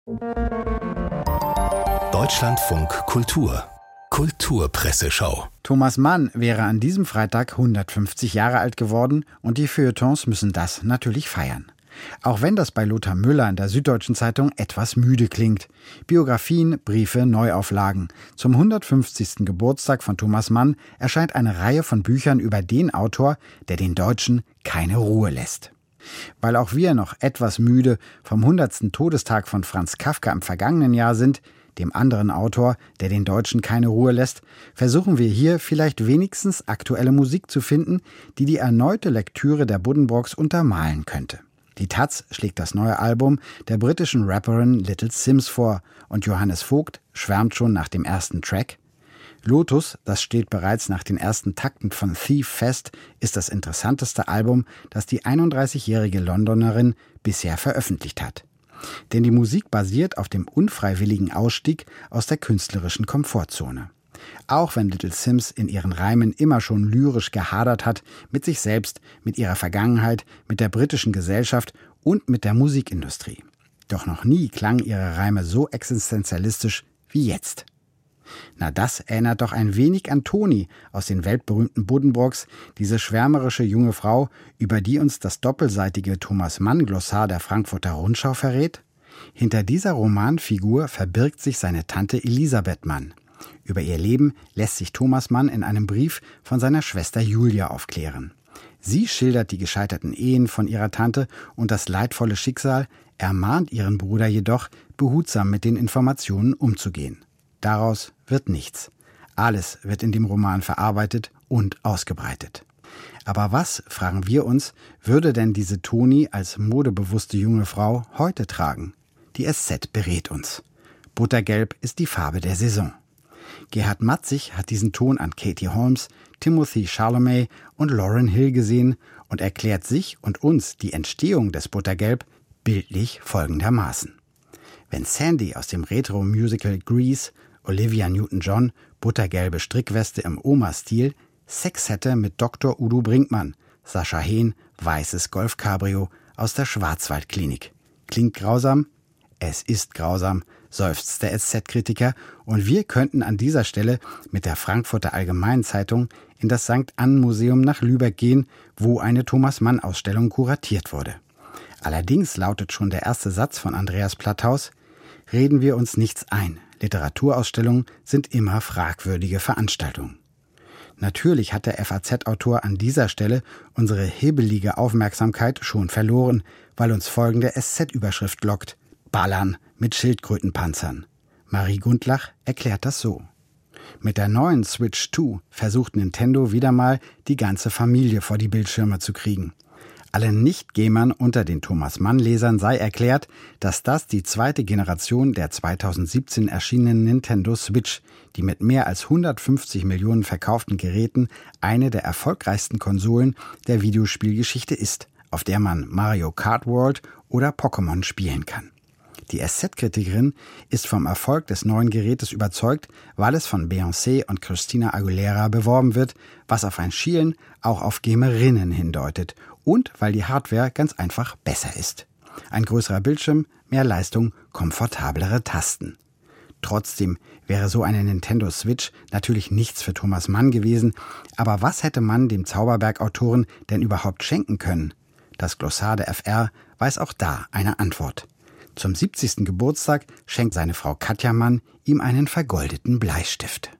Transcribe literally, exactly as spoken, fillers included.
Deutschlandfunk Kultur Kulturpresseschau. Thomas Mann wäre an diesem Freitag hundertfünfzig Jahre alt geworden und die Feuilletons müssen das natürlich feiern. Auch wenn das bei Lothar Müller in der Süddeutschen Zeitung etwas müde klingt. Biografien, Briefe, Neuauflagen. Zum hundertfünfzigsten Geburtstag von Thomas Mann erscheint eine Reihe von Büchern über den Autor, der den Deutschen keine Ruhe lässt. Weil auch wir noch etwas müde vom hundertsten Todestag von Franz Kafka im vergangenen Jahr sind, dem anderen Autor, der den Deutschen keine Ruhe lässt, versuchen wir hier vielleicht wenigstens aktuelle Musik zu finden, die die erneute Lektüre der Buddenbrooks untermalen könnte. Die Taz schlägt das neue Album der britischen Rapperin Little Simz vor und Johannes Vogt schwärmt schon nach dem ersten Track. Lotus, das steht bereits nach den ersten Takten von Thief fest, ist das interessanteste Album, das die einunddreißigjährige Londonerin bisher veröffentlicht hat. Denn die Musik basiert auf dem unfreiwilligen Ausstieg aus der künstlerischen Komfortzone. Auch wenn Little Simz in ihren Reimen immer schon lyrisch gehadert hat, mit sich selbst, mit ihrer Vergangenheit, mit der britischen Gesellschaft und mit der Musikindustrie. Doch noch nie klangen ihre Reime so existenzialistisch wie jetzt. Na, das erinnert doch ein wenig an Toni aus den weltberühmten Buddenbrooks, diese schwärmerische junge Frau, über die uns das doppelseitige Thomas-Mann-Glossar der Frankfurter Rundschau verrät. Hinter dieser Romanfigur verbirgt sich seine Tante Elisabeth Mann. Über ihr Leben lässt sich Thomas Mann in einem Brief von seiner Schwester Julia aufklären. Sie schildert die gescheiterten Ehen von ihrer Tante und das leidvolle Schicksal, ermahnt ihren Bruder jedoch, behutsam mit den Informationen umzugehen. Daraus wird nichts. Alles wird in dem Roman verarbeitet und ausgebreitet. Aber was, fragen wir uns, würde denn diese Toni als modebewusste junge Frau heute tragen? Die S Z berät uns. Buttergelb ist die Farbe der Saison. Gerhard Matzig hat diesen Ton an Katie Holmes, Timothy Chalamet und Lauryn Hill gesehen und erklärt sich und uns die Entstehung des Buttergelb bildlich folgendermaßen. Wenn Sandy aus dem Retro-Musical Grease, Olivia Newton-John, buttergelbe Strickweste im Oma-Stil, Sex hätte mit Doktor Udo Brinkmann, Sascha Hehn, weißes Golf-Cabrio aus der Schwarzwaldklinik. Klingt grausam? Es ist grausam, seufzt der S Z-Kritiker, und wir könnten an dieser Stelle mit der Frankfurter Allgemeinen Zeitung in das Sankt Ann Museum nach Lübeck gehen, wo eine Thomas-Mann-Ausstellung kuratiert wurde. Allerdings lautet schon der erste Satz von Andreas Platthaus: Reden wir uns nichts ein. Literaturausstellungen sind immer fragwürdige Veranstaltungen. Natürlich hat der F A Z-Autor an dieser Stelle unsere hebelige Aufmerksamkeit schon verloren, weil uns folgende S Z-Überschrift lockt: Ballern mit Schildkrötenpanzern. Marie Gundlach erklärt das so. Mit der neuen Switch zwei versucht Nintendo wieder mal, die ganze Familie vor die Bildschirme zu kriegen. Allen Nicht-Gamern unter den Thomas-Mann-Lesern sei erklärt, dass das die zweite Generation der zweitausendsiebzehn erschienenen Nintendo Switch, die mit mehr als hundertfünfzig Millionen verkauften Geräten eine der erfolgreichsten Konsolen der Videospielgeschichte ist, auf der man Mario Kart World oder Pokémon spielen kann. Die S Z-Kritikerin ist vom Erfolg des neuen Gerätes überzeugt, weil es von Beyoncé und Christina Aguilera beworben wird, was auf ein Schielen auch auf Gamerinnen hindeutet und weil die Hardware ganz einfach besser ist. Ein größerer Bildschirm, mehr Leistung, komfortablere Tasten. Trotzdem wäre so eine Nintendo Switch natürlich nichts für Thomas Mann gewesen, aber was hätte man dem Zauberberg-Autoren denn überhaupt schenken können? Das Glossar der F R weiß auch da eine Antwort. Zum siebzigsten Geburtstag schenkt seine Frau Katja Mann ihm einen vergoldeten Bleistift.